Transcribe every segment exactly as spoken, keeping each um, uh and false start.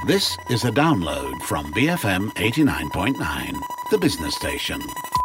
This is a download from B F M eighty-nine point nine, the business station.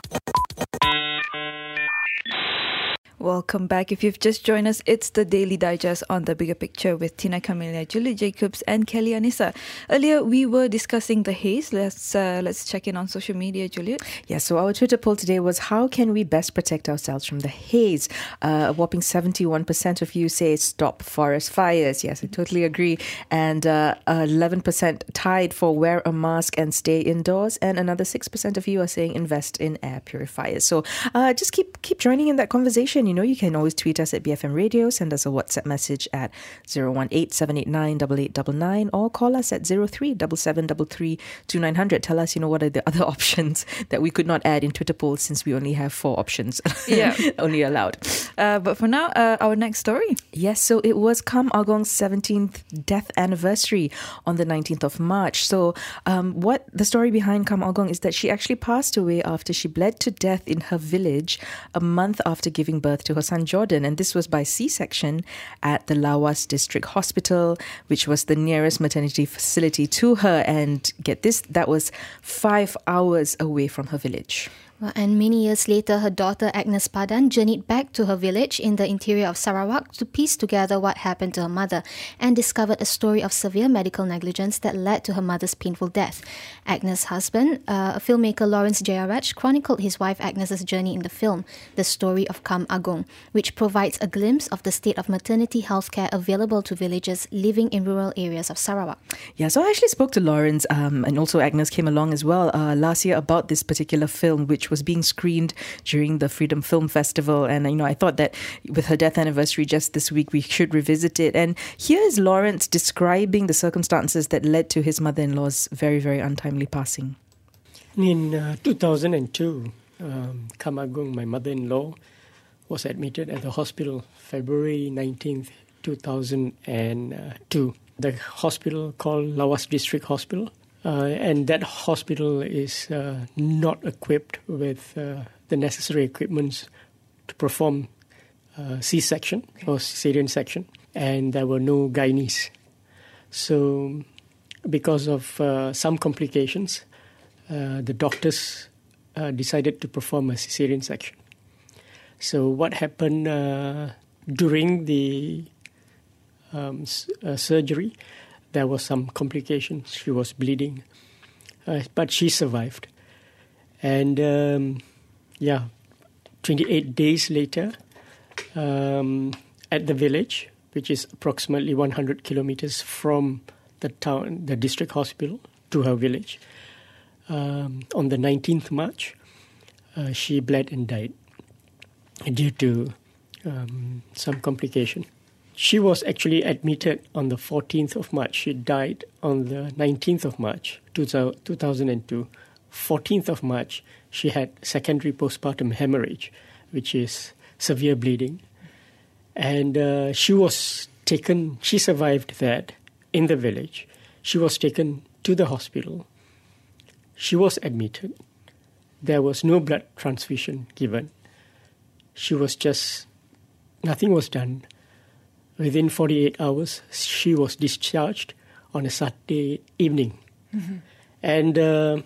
Welcome back. If you've just joined us, it's the Daily Digest on The Bigger Picture with Tina Camelia, Julie Jacobs and Kelly Anissa. Earlier, we were discussing the haze. Let's uh, let's check in on social media, Juliet. Yeah, so our Twitter poll today was, how can we best protect ourselves from the haze? Uh, a whopping seventy-one percent of you say stop forest fires. Yes, I totally agree. And uh, eleven percent tied for wear a mask and stay indoors. And another six percent of you are saying invest in air purifiers. So uh, just keep keep joining in that conversation. You know, you can always tweet us at B F M Radio, send us a WhatsApp message at zero one eight, seven eight nine, eight eight nine nine, or call us at zero three seven seven three three two nine zero zero. Tell us, you know, what are the other options that we could not add in Twitter polls since we only have four options Yeah. only allowed. Uh, but for now, uh, our next story. Yes, so it was Kam Agong's seventeenth death anniversary on the nineteenth of March. So um, what the story behind Kam Agong is that she actually passed away after she bled to death in her village a month after giving birth to her son Jordan, and this was by C-section at the Lawas District Hospital, which was the nearest maternity facility to her, and get this, that was five hours away from her village. And many years later, her daughter Agnes Padan journeyed back to her village in the interior of Sarawak to piece together what happened to her mother and discovered a story of severe medical negligence that led to her mother's painful death. Agnes' husband, uh, filmmaker Lawrence Jayaraj, chronicled his wife Agnes' journey in the film, The Story of Kam Agong, which provides a glimpse of the state of maternity healthcare available to villagers living in rural areas of Sarawak. Yeah, so I actually spoke to Lawrence um, and also Agnes came along as well uh, last year about this particular film, which was being screened during the Freedom Film Festival. And, you know, I thought that with her death anniversary just this week, we should revisit it. And here is Lawrence describing the circumstances that led to his mother-in-law's very, very untimely passing. In uh, two thousand two, um, Kam Agong, my mother-in-law, was admitted at the hospital February nineteenth, two thousand two. The hospital called Lawas District Hospital. Uh, and that hospital is uh, not equipped with uh, the necessary equipment to perform uh, C-section or cesarean section, and there were no gynaes. So, because of uh, some complications, uh, the doctors uh, decided to perform a cesarean section. So, what happened uh, during the um, s- uh, surgery? There was some complications. She was bleeding, uh, but she survived. And um, yeah, twenty-eight days later, um, at the village, which is approximately one hundred kilometers from the town, the district hospital, to her village, um, on the nineteenth of March, uh, she bled and died due to um, some complication. She was actually admitted on the fourteenth of March. She died on the nineteenth of March, two thousand two. fourteenth of March, she had secondary postpartum hemorrhage, which is severe bleeding. And uh, she was taken, she survived that in the village. She was taken to the hospital. She was admitted. There was no blood transfusion given. She was just, nothing was done. Within forty-eight hours, she was discharged on a Saturday evening. Mm-hmm. And uh,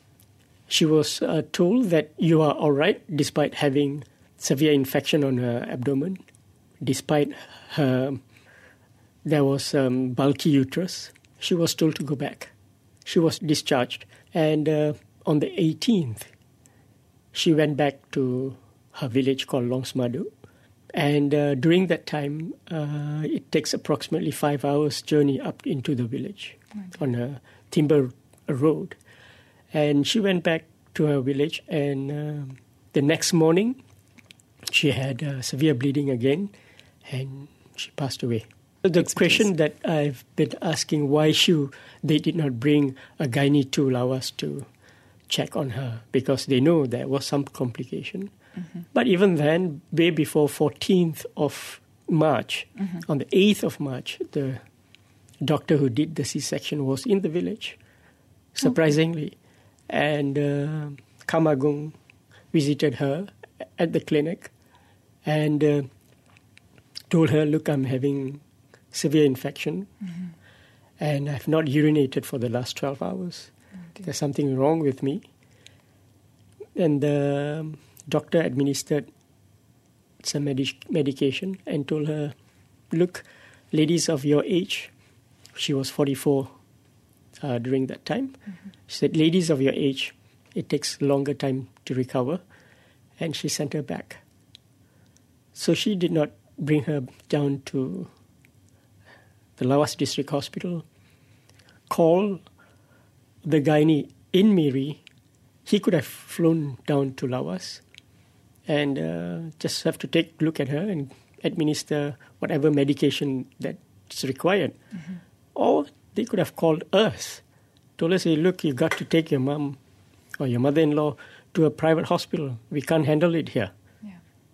she was uh, told that you are all right despite having severe infection on her abdomen, despite her, there was um, bulky uterus. She was told to go back. She was discharged. And uh, on the eighteenth, she went back to her village called Longsmadu. And uh, during that time, uh, it takes approximately five hours journey up into the village okay. on a timber road. And she went back to her village, and uh, the next morning, she had uh, severe bleeding again, and she passed away. The That's question nice. that I've been asking, why she, they did not bring a gynae to Lawas to check on her, because they know there was some complication. Mm-hmm. But even then, way before fourteenth of March, mm-hmm. on the eighth of March, the doctor who did the C-section was in the village, surprisingly. Okay. And uh, Kam Agong visited her at the clinic and uh, told her, look, I'm having severe infection. Mm-hmm. and I've not urinated for the last twelve hours. Okay. There's something wrong with me. And the doctor administered some medic- medication and told her, look, ladies of your age, she was forty-four uh, during that time. Mm-hmm. She said, ladies of your age, it takes longer time to recover. And she sent her back. So she did not bring her down to the Lawas District Hospital, call the gynae in Miri. He could have flown down to Lawas and uh, just have to take a look at her and administer whatever medication that's required. Mm-hmm. Or they could have called us, told us, hey, look, you got to take your mom or your mother-in-law to a private hospital. We can't handle it here. Yeah.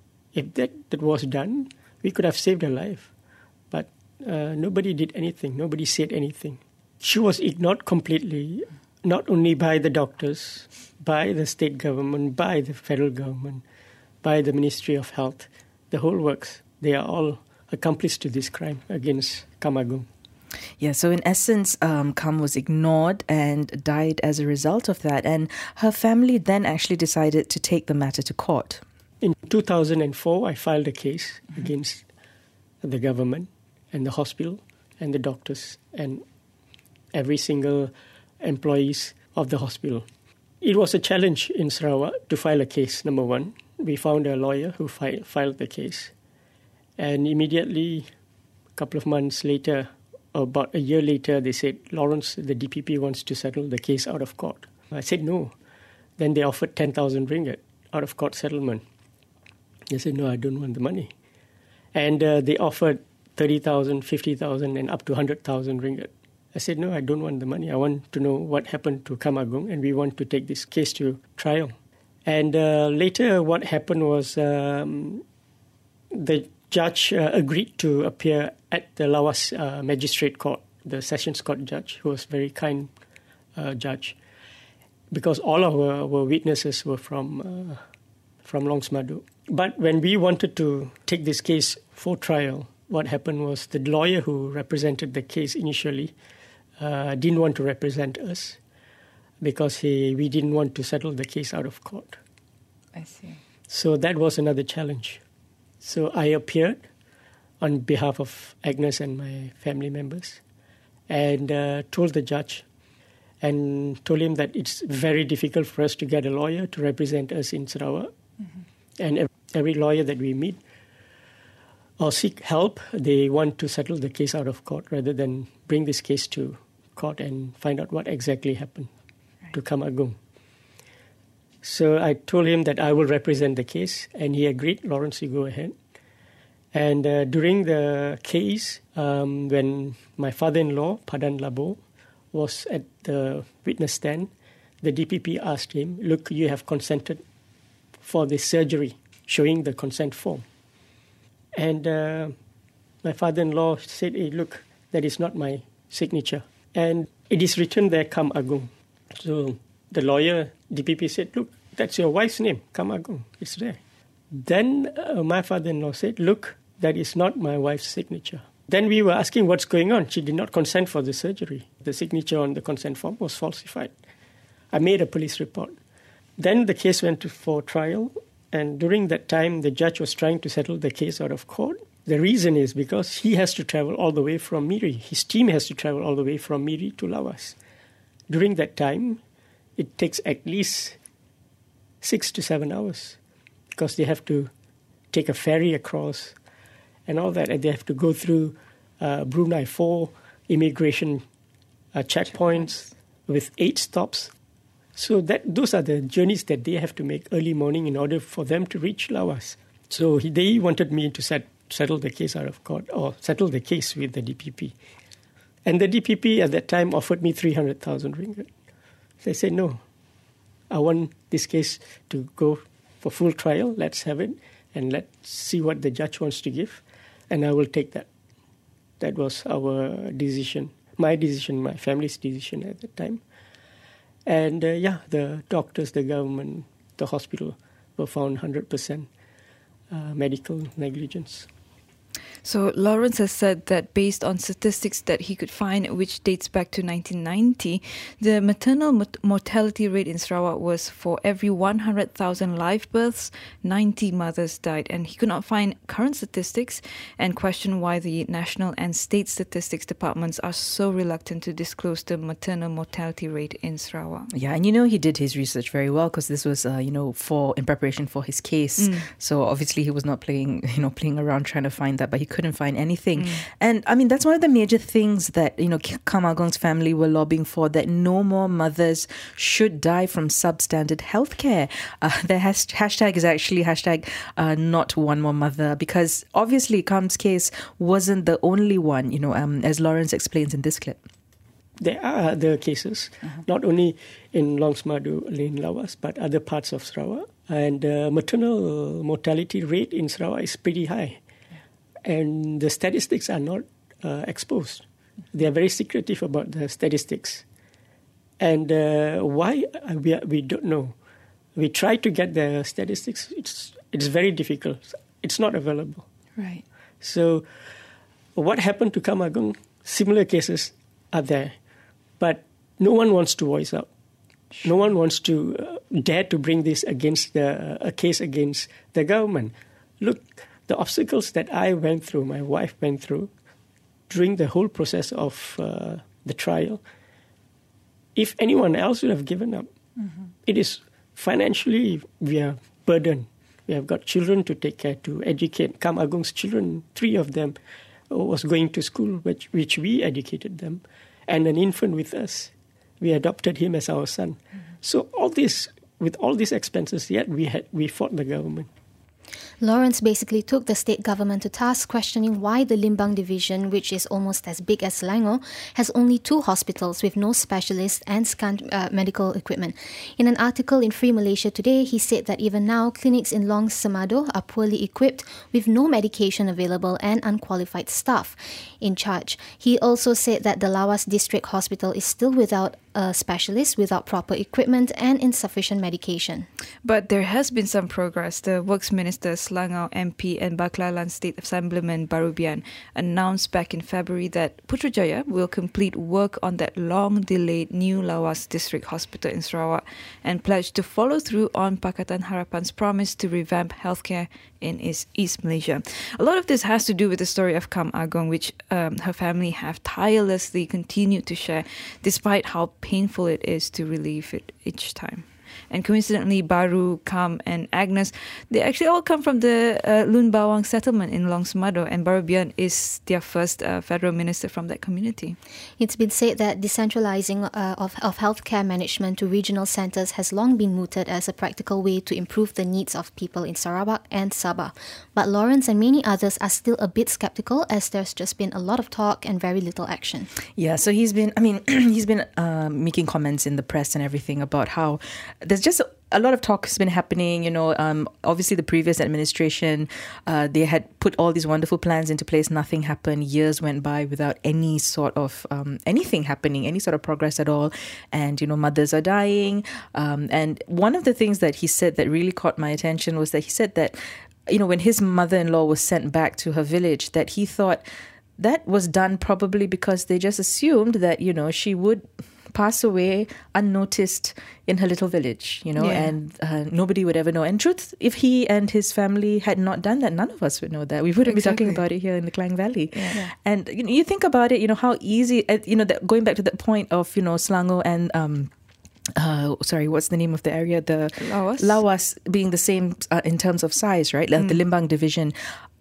If that, that was done, we could have saved her life. But uh, nobody did anything. Nobody said anything. She was ignored completely, not only by the doctors, by the state government, by the federal government, by the Ministry of Health, the whole works. They are all accomplice to this crime against Kam Agong. Yeah, so in essence, um, Kam was ignored and died as a result of that. And her family then actually decided to take the matter to court. In two thousand four, I filed a case mm-hmm. against the government and the hospital and the doctors and every single employees of the hospital. It was a challenge in Sarawak to file a case, number one. We found a lawyer who fi- filed the case. And immediately, a couple of months later, about a year later, they said, Lawrence, the D P P wants to settle the case out of court. I said, no. Then they offered ten thousand ringgit out of court settlement. They said, no, I don't want the money. And uh, they offered thirty thousand, fifty thousand, and up to one hundred thousand ringgit. I said, no, I don't want the money. I want to know what happened to Kam Agong, and we want to take this case to trial. And uh, later, what happened was um, the judge uh, agreed to appear at the Lawas uh, Magistrate Court, the Sessions Court judge, who was a very kind uh, judge, because all our, our witnesses were from uh, from Long Semadu. But when we wanted to take this case for trial, what happened was the lawyer who represented the case initially uh, didn't want to represent us because he, we didn't want to settle the case out of court. I see. So that was another challenge. So I appeared on behalf of Agnes and my family members and uh, told the judge and told him that it's very difficult for us to get a lawyer to represent us in Sarawak. Mm-hmm. And every lawyer that we meet or seek help, they want to settle the case out of court rather than bring this case to court and find out what exactly happened right. to Kam Agong. So I told him that I will represent the case, and he agreed. Lawrence, you go ahead. And uh, during the case, um, when my father-in-law, Padan Labo, was at the witness stand, the D P P asked him, look, you have consented for this surgery, showing the consent form. And uh, my father-in-law said, hey, look, that is not my signature. And it is written there, Kam Agong. So the lawyer, D P P, said, look, that's your wife's name, Kam Agong. It's there. Then uh, my father-in-law said, look, that is not my wife's signature. Then we were asking what's going on. She did not consent for the surgery. The signature on the consent form was falsified. I made a police report. Then the case went to, for trial. And during that time, the judge was trying to settle the case out of court. The reason is because he has to travel all the way from Miri. His team has to travel all the way from Miri to Lawas. During that time, it takes at least six to seven hours because they have to take a ferry across and all that. And they have to go through uh, Brunei four immigration uh, checkpoints with eight stops. So that those are the journeys that they have to make early morning in order for them to reach Lawas. So he, they wanted me to set, settle the case out of court or settle the case with the D P P. And the D P P at that time offered me three hundred thousand ringgit. So I said, no, I want this case to go for full trial. Let's have it and let's see what the judge wants to give. And I will take that. That was our decision, my decision, my family's decision at that time. And uh, yeah, the doctors, the government, the hospital were found one hundred percent uh, medical negligence. So Lawrence has said that based on statistics that he could find, which dates back to nineteen ninety, the maternal mot- mortality rate in Sarawak was for every one hundred thousand live births, ninety mothers died. And he could not find current statistics and questioned why the national and state statistics departments are so reluctant to disclose the maternal mortality rate in Sarawak. Yeah, and you know he did his research very well because this was, uh, you know, for in preparation for his case. Mm. So obviously he was not playing, you know, playing around trying to find that, but he couldn't find anything. Mm. And I mean, that's one of the major things that, you know, Kam Agong's family were lobbying for, that no more mothers should die from substandard healthcare. Uh, the has- hashtag is actually hashtag uh, not one more mother, because obviously Kam's case wasn't the only one, you know, um, as Lawrence explains in this clip. There are other cases, uh-huh. not only in Long Semadu, Lane Lawas, but other parts of Sarawak. And uh, maternal mortality rate in Sarawak is pretty high. And the statistics are not uh, exposed. They are very secretive about the statistics. And uh, why, we, are, we don't know. We try to get the statistics. It's, it's very difficult. It's not available. Right. So what happened to Kam Agong? Similar cases are there. But no one wants to voice out. Sure. No one wants to uh, dare to bring this against the, uh, a case against the government. Look, the obstacles that I went through, my wife went through, during the whole process of uh, the trial, if anyone else would have given up, mm-hmm. it is financially, we are burdened. We have got children to take care, to educate. Kam Agong's children, three of them, was going to school, which, which we educated them, and an infant with us. We adopted him as our son. Mm-hmm. So all this, with all these expenses, yet we had we fought the government. Lawrence basically took the state government to task, questioning why the Limbang division, which is almost as big as Selangor, has only two hospitals with no specialists and scant uh, medical equipment. In an article in Free Malaysia Today, he said that even now, clinics in Long Semado are poorly equipped with no medication available and unqualified staff in charge. He also said that the Lawas District Hospital is still without a specialist, without proper equipment and insufficient medication. But there has been some progress. The Works Minister, Selangor M P and Baclalan State Assemblyman Barubian announced back in February that Putrajaya will complete work on that long-delayed new Lawas District Hospital in Sarawak and pledged to follow through on Pakatan Harapan's promise to revamp healthcare in East Malaysia. A lot of this has to do with the story of Kam Agong, which um, her family have tirelessly continued to share, despite how painful it is to relive it each time. And coincidentally, Baru, Kam and Agnes, they actually all come from the uh, Lun Bawang settlement in Long Semado, and Barubian is their first uh, federal minister from that community. It's been said that decentralizing uh, of, of healthcare management to regional centres has long been mooted as a practical way to improve the needs of people in Sarawak and Sabah. But Lawrence and many others are still a bit skeptical, as there's just been a lot of talk and very little action. Yeah, so he's been, I mean, he's been uh, making comments in the press and everything about how there's just a lot of talk has been happening, you know, um, obviously the previous administration, uh, they had put all these wonderful plans into place. Nothing happened. Years went by without any sort of um, anything happening, any sort of progress at all. And, you know, mothers are dying. Um, and one of the things that he said that really caught my attention was that he said that, you know, when his mother-in-law was sent back to her village, that he thought that was done probably because they just assumed that, you know, she would pass away unnoticed in her little village, you know, yeah. and uh, nobody would ever know. And truth, if he and his family had not done that, none of us would know that. We wouldn't exactly. be talking about it here in the Klang Valley. Yeah. Yeah. And you know, you think about it, you know, how easy, you know, that going back to that point of, you know, Selangor and um, Uh, sorry, what's the name of the area? The Lawas. Lawas being the same uh, in terms of size, right? Like mm. the Limbang division.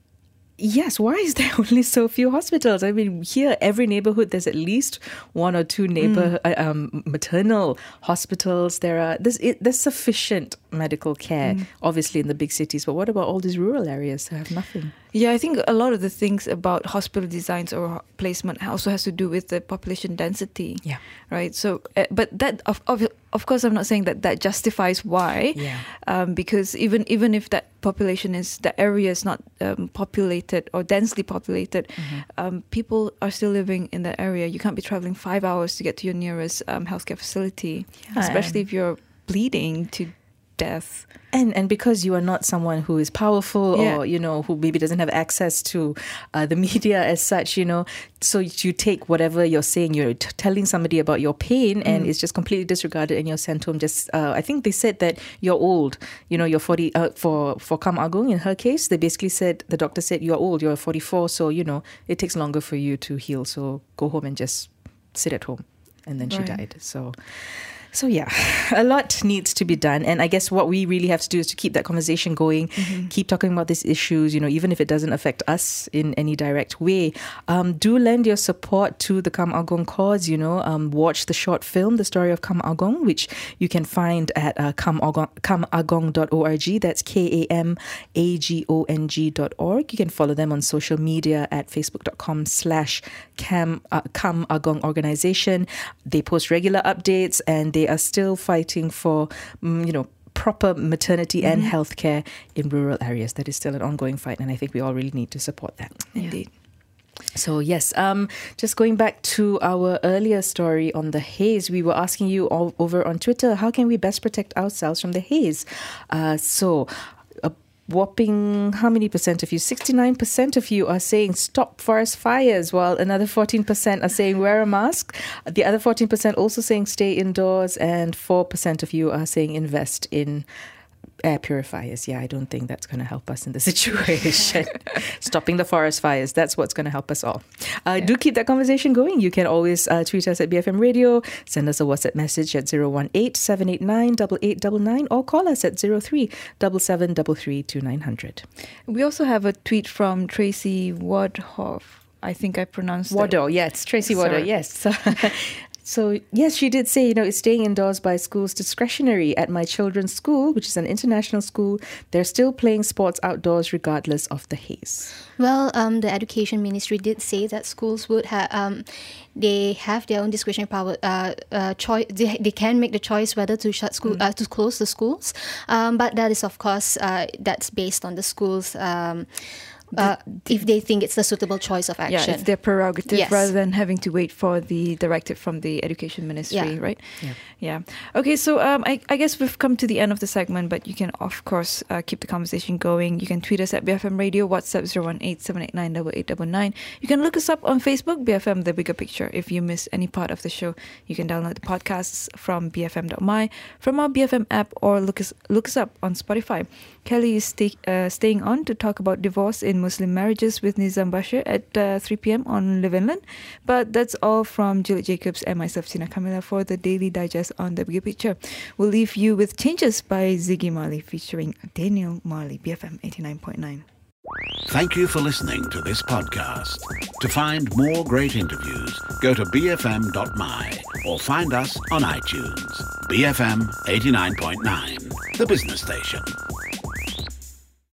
Yes, why is there only so few hospitals? I mean, here, every neighborhood, there's at least one or two neighbor mm. uh, um, maternal hospitals. There are there's, it, there's sufficient medical care, mm. obviously, in the big cities. But what about all these rural areas that have nothing? Yeah, I think a lot of the things about hospital designs or placement also has to do with the population density. Yeah. Right. So, uh, but that of, of of course, I'm not saying that that justifies why. Yeah. Um, because even even if that population is the area is not um, populated or densely populated, mm-hmm. um, people are still living in that area. You can't be traveling five hours to get to your nearest um, healthcare facility, yeah. especially if you're bleeding to death. And and because you are not someone who is powerful Yeah. or, you know, who maybe doesn't have access to uh, the media as such, you know, so you take whatever you're saying, you're t- telling somebody about your pain and it's just completely disregarded and you're sent home. Just, uh, I think they said that you're old, you know, you're forty, uh, for, for Kam Agong, in her case, they basically said, the doctor said, you're old, you're forty-four, so, you know, it takes longer for you to heal. So go home and just sit at home. And then she Right. died. So... So yeah, a lot needs to be done. And I guess what we really have to do is to keep that conversation going, mm-hmm. keep talking about these issues, you know, even if it doesn't affect us in any direct way. Um, do lend your support to the Kam Agong cause, you know, um, watch the short film, The Story of Kam Agong, which you can find at uh, kam agong dot org. That's K A M A G O N G dot org. You can follow them on social media at facebook.com slash Kam Agong Organization. They post regular updates and they They are still fighting for, um, you know, proper maternity mm-hmm. and healthcare in rural areas. That is still an ongoing fight, and I think we all really need to support that. Indeed. So yes, um, just going back to our earlier story on the haze, we were asking you all over on Twitter, how can we best protect ourselves from the haze? Uh, so... a whopping, how many percent of you? sixty-nine percent of you are saying stop forest fires, while another fourteen percent are saying wear a mask. The other fourteen percent also saying stay indoors, and four percent of you are saying invest in air purifiers. Yeah, I don't think that's going to help us in the situation. Stopping the forest fires, that's what's going to help us all. Uh, yeah. Do keep that conversation going. You can always uh, tweet us at B F M Radio, send us a WhatsApp message at zero one eight, seven eight nine, eight eight nine nine, or call us at zero three seven seven three three two nine zero zero. We also have a tweet from Tracy Wadhoff. I think I pronounced Wado, that. Yes, Tracy Wado, yes. So, so, yes, she did say, you know, it's staying indoors by schools discretionary. At my children's school, which is an international school, they're still playing sports outdoors regardless of the haze. Well, um, the Education Ministry did say that schools would have, um, they have their own discretionary power, uh, uh, choice. They, they can make the choice whether to shut school, mm. uh, to close the schools. Um, but that is, of course, uh, that's based on the schools. Um, Uh, if they think it's a suitable choice of action. Yeah, it's their prerogative yes. rather than having to wait for the directive from the Education Ministry, yeah. right? Yeah. Yeah. Okay, so um, I, I guess we've come to the end of the segment, but you can, of course, uh, keep the conversation going. You can tweet us at B F M Radio, WhatsApp zero one eight, seven eight nine, eight eight nine nine. You can look us up on Facebook, B F M The Bigger Picture. If you miss any part of the show, you can download the podcasts from b f m dot m y, from our B F M app, or look us, look us up on Spotify. Kelly is stay, uh, staying on to talk about divorce in Muslim marriages with Nizam Bashir at uh, three p.m. on Live and Learn. But that's all from Juliet Jacobs and myself, Tina Kamila, for the Daily Digest on The Bigger Picture. We'll leave you with Changes by Ziggy Marley featuring Daniel Marley, B F M eighty-nine point nine. Thank you for listening to this podcast. To find more great interviews, go to b f m dot m y or find us on iTunes. B F M eighty-nine point nine, the business station.